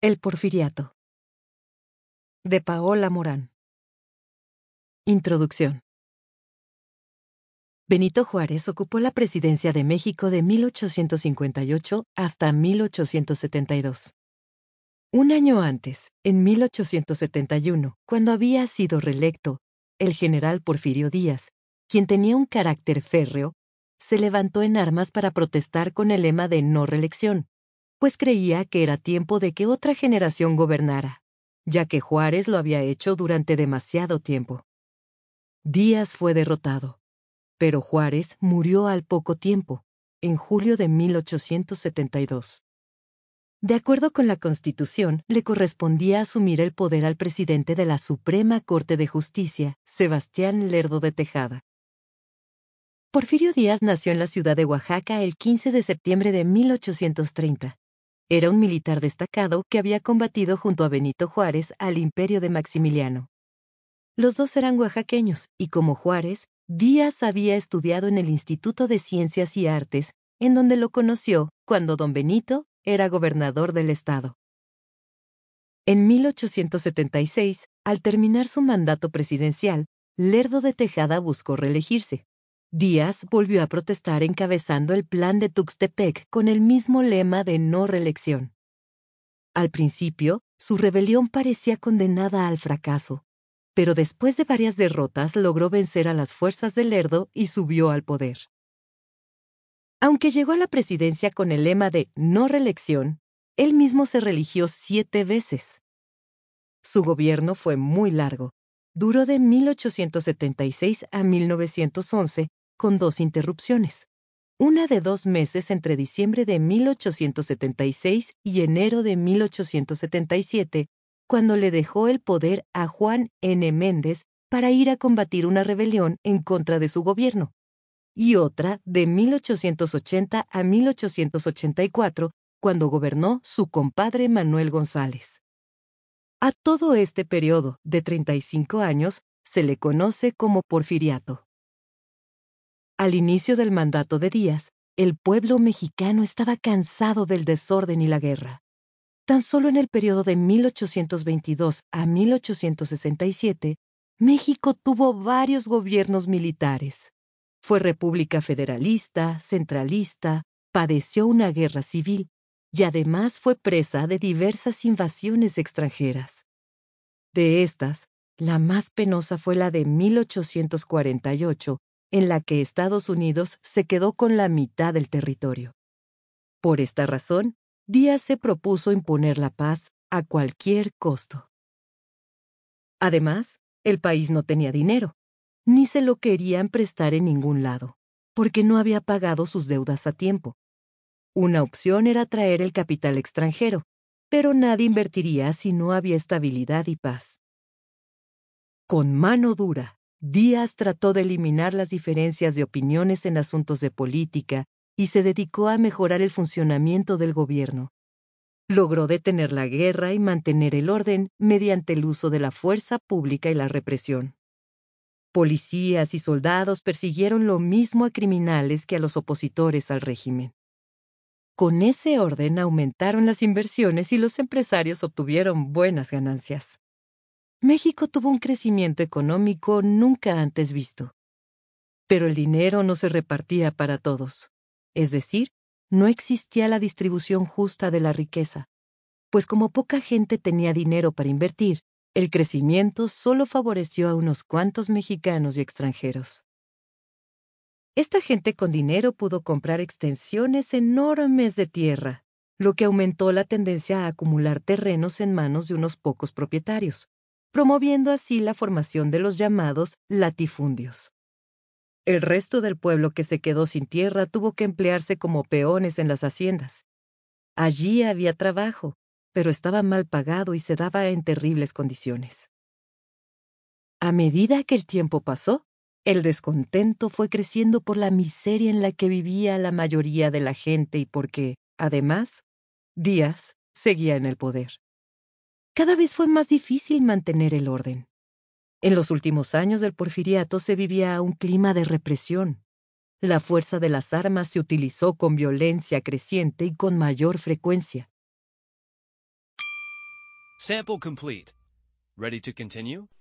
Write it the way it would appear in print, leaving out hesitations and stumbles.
El Porfiriato, de Paola Morán. Introducción. Benito Juárez ocupó la presidencia de México de 1858 hasta 1872. Un año antes, en 1871, cuando había sido reelecto, el general Porfirio Díaz, quien tenía un carácter férreo, se levantó en armas para protestar con el lema de no reelección, pues creía que era tiempo de que otra generación gobernara, ya que Juárez lo había hecho durante demasiado tiempo. Díaz fue derrotado, pero Juárez murió al poco tiempo, en julio de 1872. De acuerdo con la Constitución, le correspondía asumir el poder al presidente de la Suprema Corte de Justicia, Sebastián Lerdo de Tejada. Porfirio Díaz nació en la ciudad de Oaxaca el 15 de septiembre de 1830. Era un militar destacado que había combatido junto a Benito Juárez al imperio de Maximiliano. Los dos eran oaxaqueños y, como Juárez, Díaz había estudiado en el Instituto de Ciencias y Artes, en donde lo conoció cuando don Benito era gobernador del estado. En 1876, al terminar su mandato presidencial, Lerdo de Tejada buscó reelegirse. Díaz volvió a protestar encabezando el Plan de Tuxtepec con el mismo lema de no reelección. Al principio, su rebelión parecía condenada al fracaso, pero después de varias derrotas logró vencer a las fuerzas de Lerdo y subió al poder. Aunque llegó a la presidencia con el lema de no reelección, él mismo se reeligió 7 veces. Su gobierno fue muy largo. Duró de 1876 a 1911, con 2 interrupciones. Una de 2 meses entre diciembre de 1876 y enero de 1877, cuando le dejó el poder a Juan N. Méndez para ir a combatir una rebelión en contra de su gobierno, y otra de 1880 a 1884, cuando gobernó su compadre Manuel González. A todo este periodo de 35 años se le conoce como Porfiriato. Al inicio del mandato de Díaz, el pueblo mexicano estaba cansado del desorden y la guerra. Tan solo en el periodo de 1822 a 1867, México tuvo varios gobiernos militares. Fue república federalista, centralista, padeció una guerra civil y además fue presa de diversas invasiones extranjeras. De estas, la más penosa fue la de 1848, en la que Estados Unidos se quedó con la mitad del territorio. Por esta razón, Díaz se propuso imponer la paz a cualquier costo. Además, el país no tenía dinero, ni se lo querían prestar en ningún lado, porque no había pagado sus deudas a tiempo. Una opción era traer el capital extranjero, pero nadie invertiría si no había estabilidad y paz. Con mano dura, Díaz trató de eliminar las diferencias de opiniones en asuntos de política y se dedicó a mejorar el funcionamiento del gobierno. Logró detener la guerra y mantener el orden mediante el uso de la fuerza pública y la represión. Policías y soldados persiguieron lo mismo a criminales que a los opositores al régimen. Con ese orden aumentaron las inversiones y los empresarios obtuvieron buenas ganancias. México tuvo un crecimiento económico nunca antes visto. Pero el dinero no se repartía para todos. Es decir, no existía la distribución justa de la riqueza. Pues como poca gente tenía dinero para invertir, el crecimiento solo favoreció a unos cuantos mexicanos y extranjeros. Esta gente con dinero pudo comprar extensiones enormes de tierra, lo que aumentó la tendencia a acumular terrenos en manos de unos pocos propietarios, promoviendo así la formación de los llamados latifundios. El resto del pueblo que se quedó sin tierra tuvo que emplearse como peones en las haciendas. Allí había trabajo, pero estaba mal pagado y se daba en terribles condiciones. A medida que el tiempo pasó, el descontento fue creciendo por la miseria en la que vivía la mayoría de la gente y porque, además, Díaz seguía en el poder. Cada vez fue más difícil mantener el orden. En los últimos años del Porfiriato se vivía un clima de represión. La fuerza de las armas se utilizó con violencia creciente y con mayor frecuencia. Sample complete. Ready to continue?